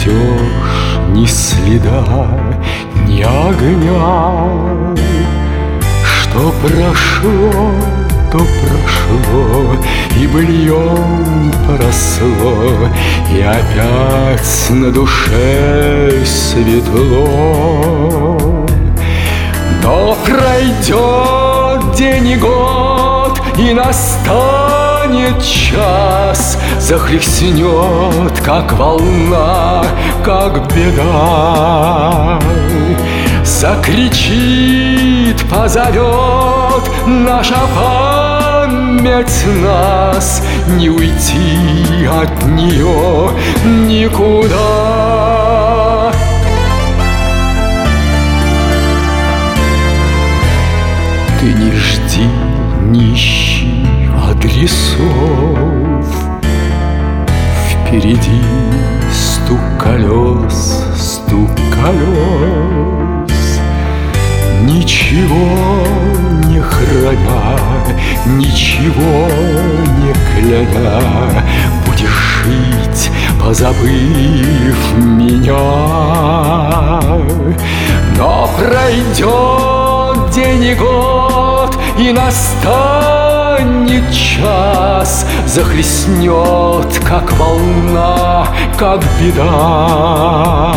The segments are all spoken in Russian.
найдешь ни следа, ни огня. Что прошло, то прошло, и быльем поросло, и опять на душе светло. Но пройдет день и год, и настанет час, захлестнет, как волна, как беда. Закричит, позовет наша память нас, не уйти от нее никуда. Ты не жди, не ищи адресов. Впереди стук колес, стук колес. Ничего не храня, ничего не кляня, будешь жить, позабыв меня. Но пройдет день и год, и настанет час, захлестнет, как волна, как беда.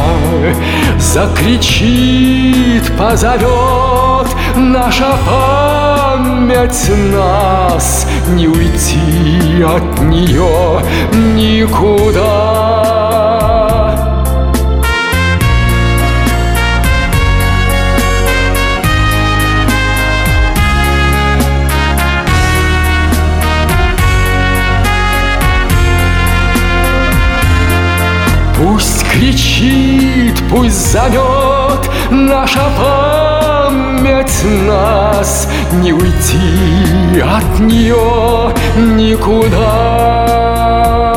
Закричит, позовет наша память нас, не уйти от нее никуда. Пусть кричит, пусть зовет наша память нас, не уйти от нее никуда.